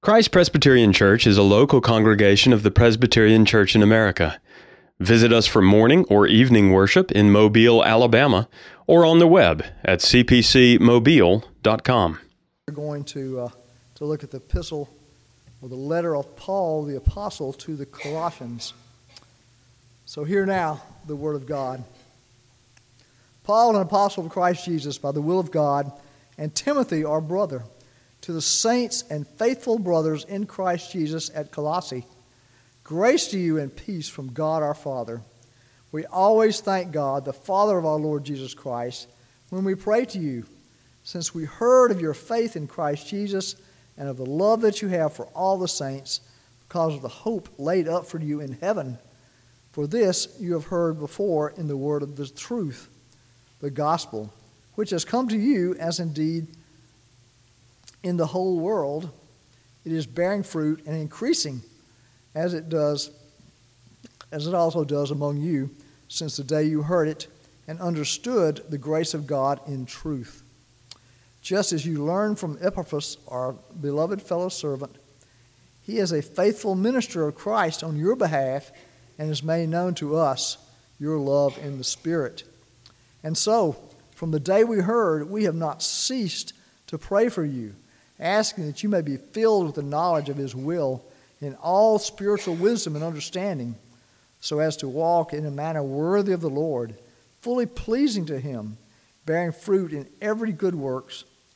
Christ Presbyterian Church is a local congregation of the Presbyterian Church in America. Visit us for morning or evening worship in Mobile, Alabama, or on the web at cpcmobile.com. We're going to look at the epistle or the letter of Paul the Apostle to the Colossians. So hear now the word of God. Paul, an apostle of Christ Jesus by the will of God, and Timothy, our brother, to the saints and faithful brothers in Christ Jesus at Colossae, grace to you and peace from God our Father. We always thank God, the Father of our Lord Jesus Christ, when we pray to you, since we heard of your faith in Christ Jesus and of the love that you have for all the saints, because of the hope laid up for you in heaven. For this you have heard before in the word of the truth, the gospel, which has come to you, as indeed in the whole world it is bearing fruit and increasing, as it also does among you, since the day you heard it and understood the grace of God in truth. Just as you learned from Epaphras, our beloved fellow servant, he is a faithful minister of Christ on your behalf and has made known to us your love in the Spirit. And so, from the day we heard, we have not ceased to pray for you, asking that you may be filled with the knowledge of his will in all spiritual wisdom and understanding, so as to walk in a manner worthy of the Lord, fully pleasing to him, bearing fruit in every good work,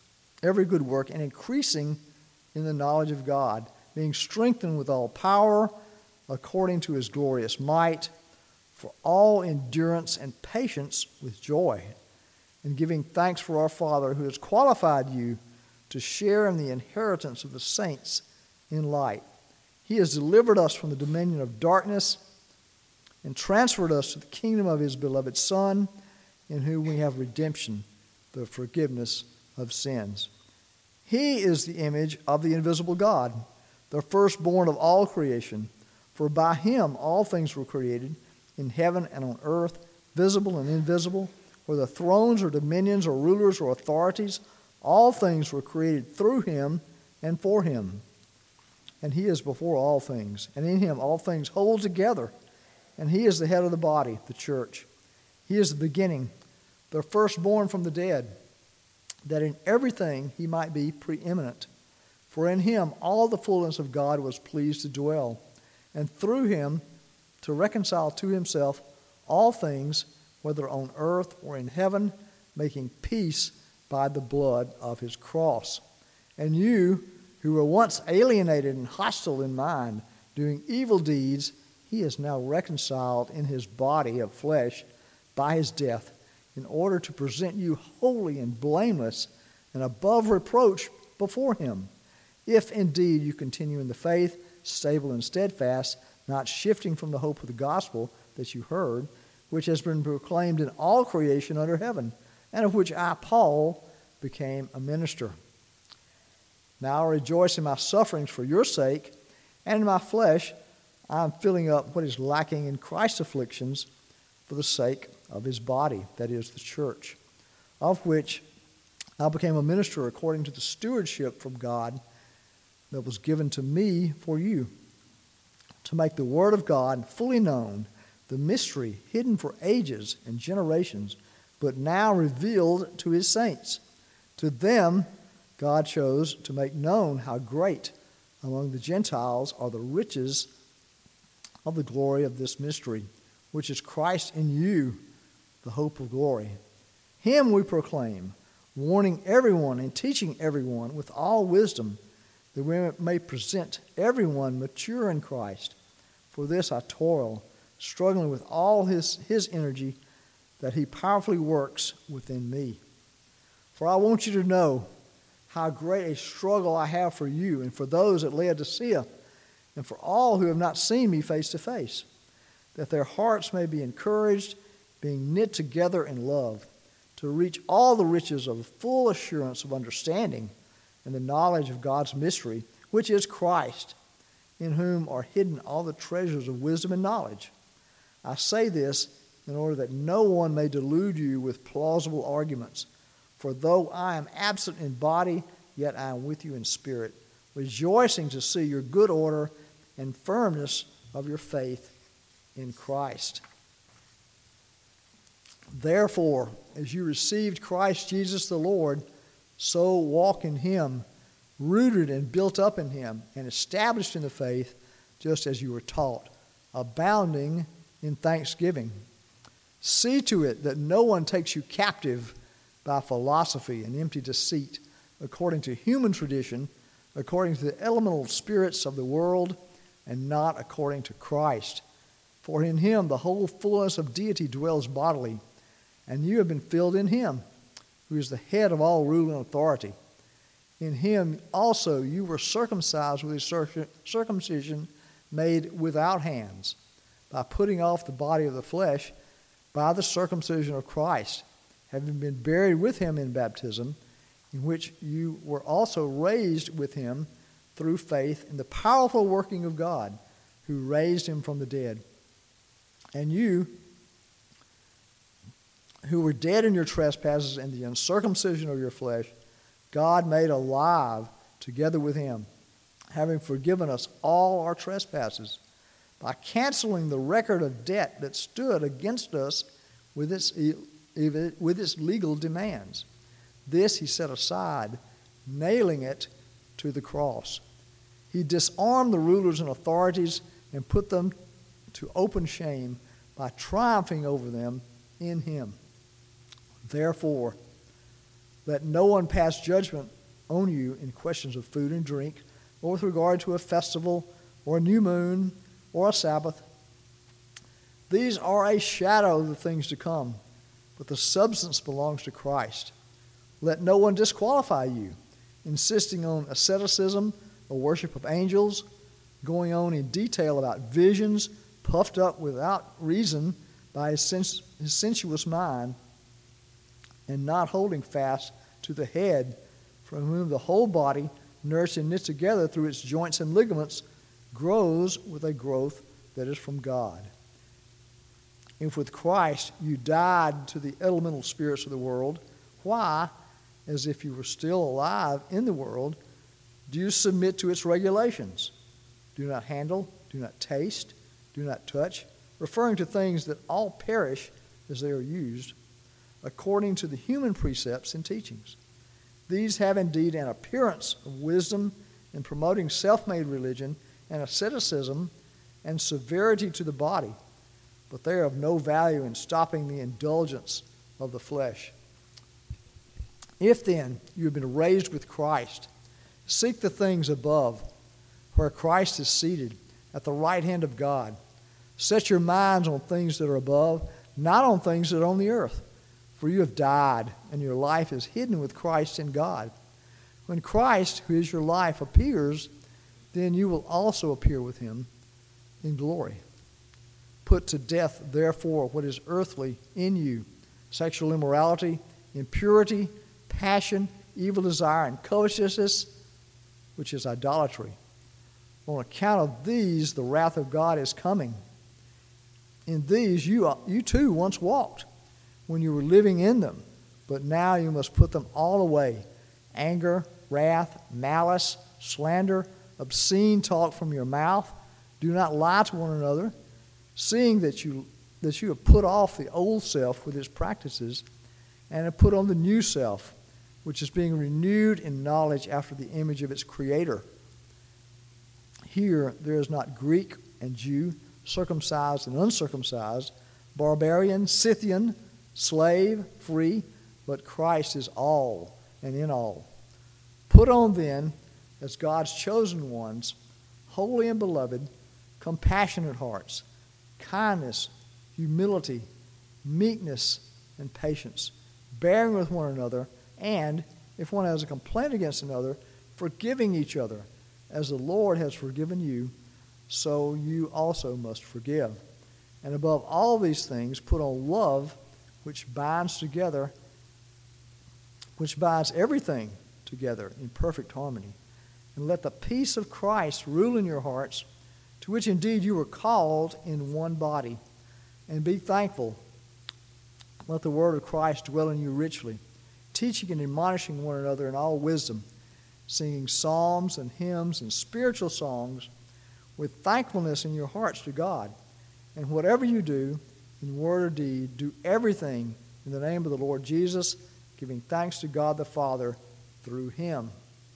and increasing in the knowledge of God, being strengthened with all power according to his glorious might, for all endurance and patience with joy, and giving thanks for our Father who has qualified you to share in the inheritance of the saints in light. He has delivered us from the dominion of darkness and transferred us to the kingdom of his beloved Son, in whom we have redemption, the forgiveness of sins. He is the image of the invisible God, the firstborn of all creation. For by him all things were created, in heaven and on earth, visible and invisible, whether thrones or dominions or rulers or authorities. All things were created through him and for him. And he is before all things, and in him all things hold together. And he is the head of the body, the church. He is the beginning, the firstborn from the dead, that in everything he might be preeminent. For in him all the fullness of God was pleased to dwell, and through him to reconcile to himself all things, whether on earth or in heaven, making peace by the blood of his cross. And you, who were once alienated and hostile in mind, doing evil deeds, he is now reconciled in his body of flesh by his death, in order to present you holy and blameless and above reproach before him, if indeed you continue in the faith, stable and steadfast, not shifting from the hope of the gospel that you heard, which has been proclaimed in all creation under heaven, and of which I, Paul, became a minister. Now I rejoice in my sufferings for your sake, and in my flesh I am filling up what is lacking in Christ's afflictions for the sake of his body, that is, the church, of which I became a minister according to the stewardship from God that was given to me for you, to make the word of God fully known, the mystery hidden for ages and generations, but now revealed to his saints. To them God chose to make known how great among the Gentiles are the riches of the glory of this mystery, which is Christ in you, the hope of glory. Him we proclaim, warning everyone and teaching everyone with all wisdom, that we may present everyone mature in Christ. For this I toil, struggling with all his energy, that he powerfully works within me. For I want you to know how great a struggle I have for you and for those at Laodicea, and for all who have not seen me face to face, that their hearts may be encouraged, being knit together in love, to reach all the riches of full assurance of understanding and the knowledge of God's mystery, which is Christ, in whom are hidden all the treasures of wisdom and knowledge. I say this in order that no one may delude you with plausible arguments. For though I am absent in body, yet I am with you in spirit, rejoicing to see your good order and firmness of your faith in Christ. Therefore, as you received Christ Jesus the Lord, so walk in him, rooted and built up in him, and established in the faith, just as you were taught, abounding in thanksgiving. See to it that no one takes you captive by philosophy and empty deceit, according to human tradition, according to the elemental spirits of the world, and not according to Christ. For in him the whole fullness of deity dwells bodily, and you have been filled in him, who is the head of all rule and authority. In him also you were circumcised with a circumcision made without hands, by putting off the body of the flesh by the circumcision of Christ, having been buried with him in baptism, in which you were also raised with him through faith in the powerful working of God, who raised him from the dead. And you, who were dead in your trespasses and the uncircumcision of your flesh, God made alive together with him, having forgiven us all our trespasses, by canceling the record of debt that stood against us with its legal demands. This he set aside, nailing it to the cross. He disarmed the rulers and authorities and put them to open shame by triumphing over them in him. Therefore, let no one pass judgment on you in questions of food and drink, or with regard to a festival, or a new moon, or a Sabbath. These are a shadow of the things to come, but the substance belongs to Christ. Let no one disqualify you, insisting on asceticism or worship of angels, going on in detail about visions, puffed up without reason by his sensuous mind, and not holding fast to the head, from whom the whole body, nourished and knit together through its joints and ligaments, grows with a growth that is from God. If with Christ you died to the elemental spirits of the world, why, as if you were still alive in the world, do you submit to its regulations? Do not handle, do not taste, do not touch, referring to things that all perish as they are used, according to the human precepts and teachings. These have indeed an appearance of wisdom in promoting self-made religion and asceticism and severity to the body, but they are of no value in stopping the indulgence of the flesh. If then you have been raised with Christ, seek the things above, where Christ is seated at the right hand of God. Set your minds on things that are above, not on things that are on the earth. For you have died, and your life is hidden with Christ in God. When Christ, who is your life, appears, then you will also appear with him in glory. Put to death, therefore, what is earthly in you: sexual immorality, impurity, passion, evil desire, and covetousness, which is idolatry. On account of these, the wrath of God is coming. In these you too once walked, when you were living in them, but now you must put them all away: anger, wrath, malice, slander, obscene talk from your mouth. Do not lie to one another, seeing that you have put off the old self with its practices, and have put on the new self, which is being renewed in knowledge after the image of its Creator. Here there is not Greek and Jew, circumcised and uncircumcised, barbarian, Scythian, slave, free, but Christ is all and in all. Put on then, as God's chosen ones, holy and beloved, compassionate hearts, kindness, humility, meekness, and patience, bearing with one another, and, if one has a complaint against another, forgiving each other. As the Lord has forgiven you, so you also must forgive. And above all these things, put on love, which binds everything together in perfect harmony. And let the peace of Christ rule in your hearts, to which indeed you were called in one body. And be thankful. Let the word of Christ dwell in you richly, teaching and admonishing one another in all wisdom, singing psalms and hymns and spiritual songs with thankfulness in your hearts to God. And whatever you do, in word or deed, do everything in the name of the Lord Jesus, giving thanks to God the Father through him.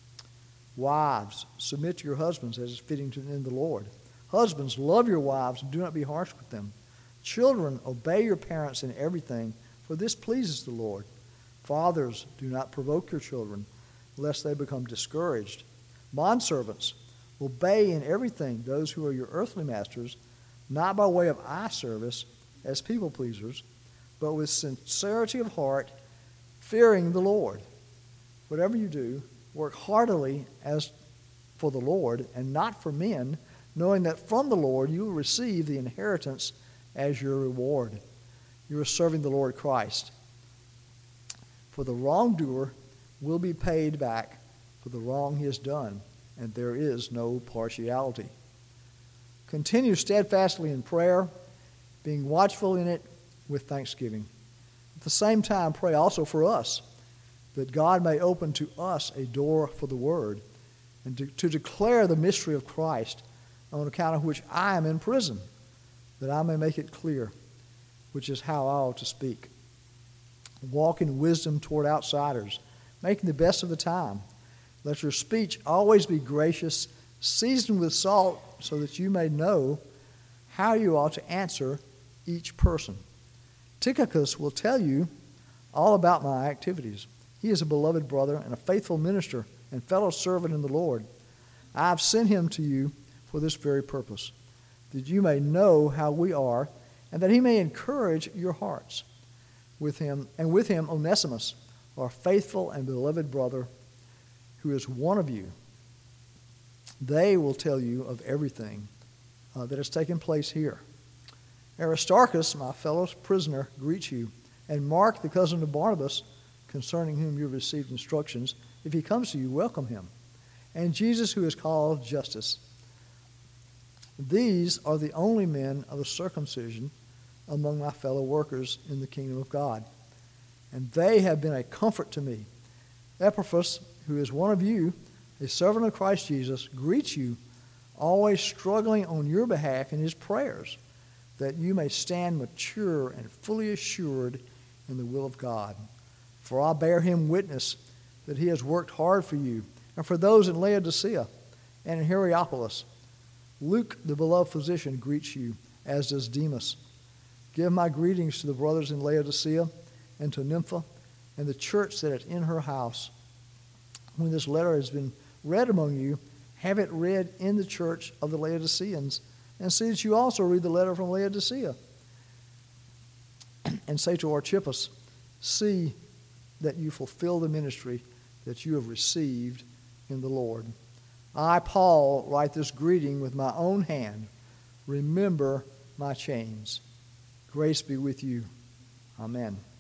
Wives, submit to your husbands as is fitting in the Lord. Husbands, love your wives and do not be harsh with them. Children, obey your parents in everything, for this pleases the Lord. Fathers, do not provoke your children, lest they become discouraged. Bondservants, obey in everything those who are your earthly masters, not by way of eye service as people pleasers, but with sincerity of heart, fearing the Lord. Whatever you do, work heartily as for the Lord and not for men, knowing that from the Lord you will receive the inheritance as your reward. You are serving the Lord Christ. For the wrongdoer will be paid back for the wrong he has done, and there is no partiality. Continue steadfastly in prayer, being watchful in it with thanksgiving. At the same time, pray also for us, that God may open to us a door for the word, and to declare the mystery of Christ, on account of which I am in prison, that I may make it clear, which is how I ought to speak. Walk in wisdom toward outsiders, making the best of the time. Let your speech always be gracious, seasoned with salt, so that you may know how you ought to answer each person. Tychicus will tell you all about my activities. He is a beloved brother and a faithful minister and fellow servant in the Lord. I have sent him to you for this very purpose, that you may know how we are, and that he may encourage your hearts. With him Onesimus, our faithful and beloved brother, who is one of you. They will tell you of everything that has taken place here. Aristarchus, my fellow prisoner, greets you, and Mark, the cousin of Barnabas, concerning whom you have received instructions. If he comes to you, welcome him. And Jesus, who is called Justus. These are the only men of the circumcision among my fellow workers in the kingdom of God, and they have been a comfort to me. Epaphras, who is one of you, a servant of Christ Jesus, greets you, always struggling on your behalf in his prayers, that you may stand mature and fully assured in the will of God. For I bear him witness that he has worked hard for you, and for those in Laodicea and in Hierapolis. Luke, the beloved physician, greets you, as does Demas. Give my greetings to the brothers in Laodicea and to Nympha and the church that is in her house. When this letter has been read among you, have it read in the church of the Laodiceans, and see that you also read the letter from Laodicea. And say to Archippus, see that you fulfill the ministry that you have received in the Lord. I, Paul, write this greeting with my own hand. Remember my chains. Grace be with you. Amen.